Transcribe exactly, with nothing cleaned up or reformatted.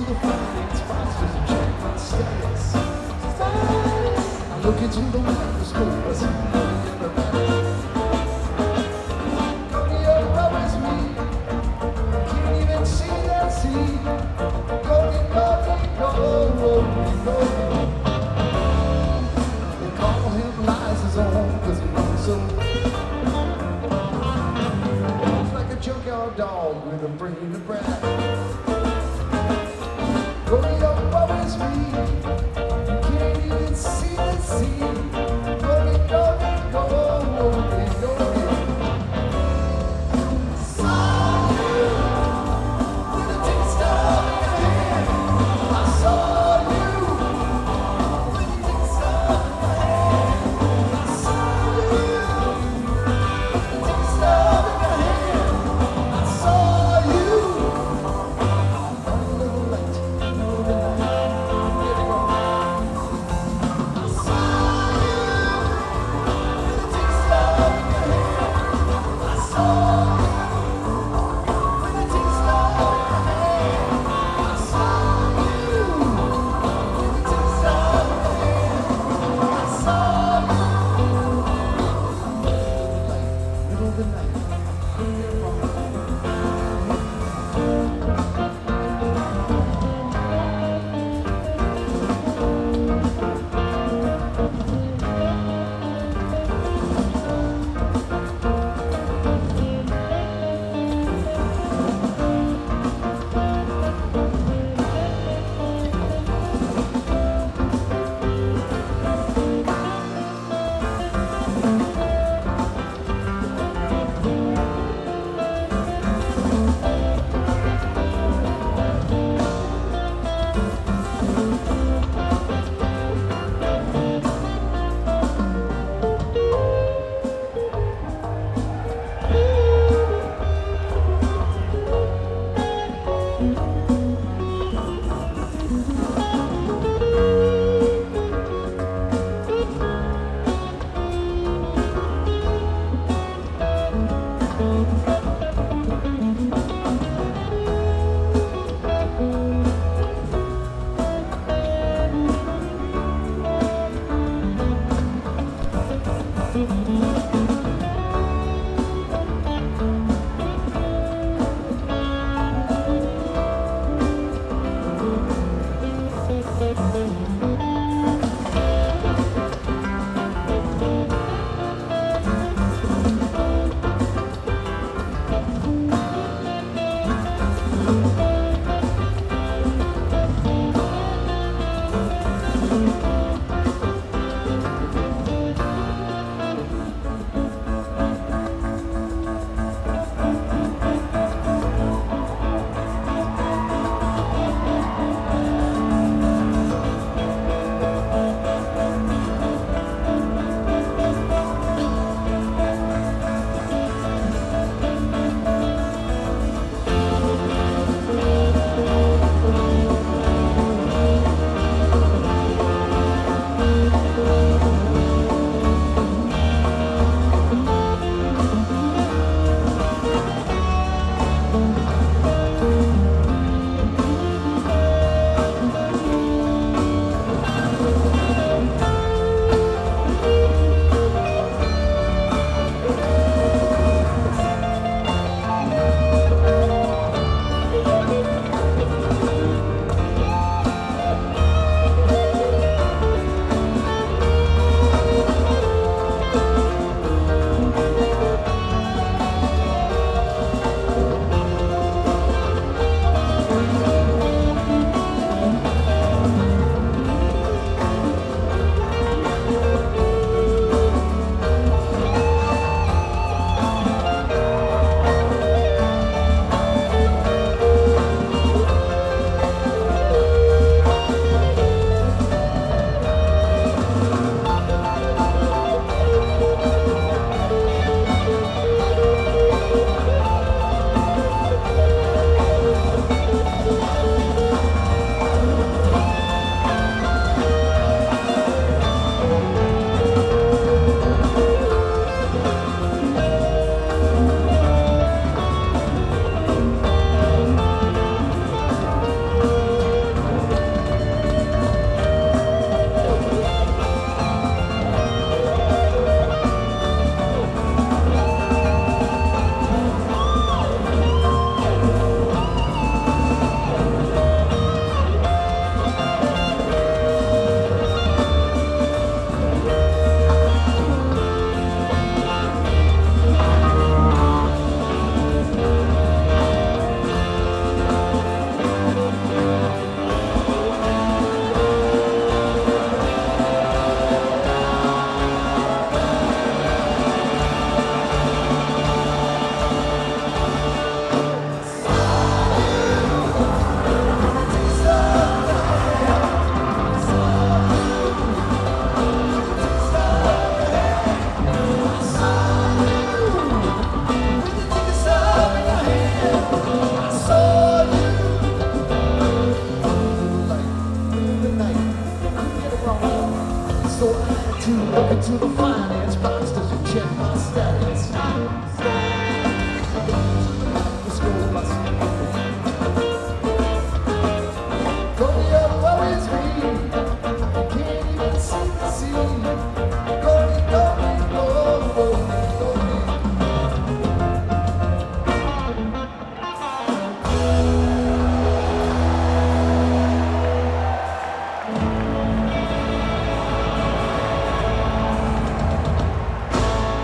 the finance monsters and check my status. I look into the microscope, I see money in the back. Go to your rubber's me, can't even see that sea. Go, go, go, go, go, go. They call him lies his own, cause he runs so. He's like a junkyard dog with a brain to brag. Rodeo worries me. You can't even see the sea. Rodeo, go, rodeo, saw you with a taste of your hand. I saw you with a taste of your hand. I saw you with a taste of your hand. I saw you. to the fire.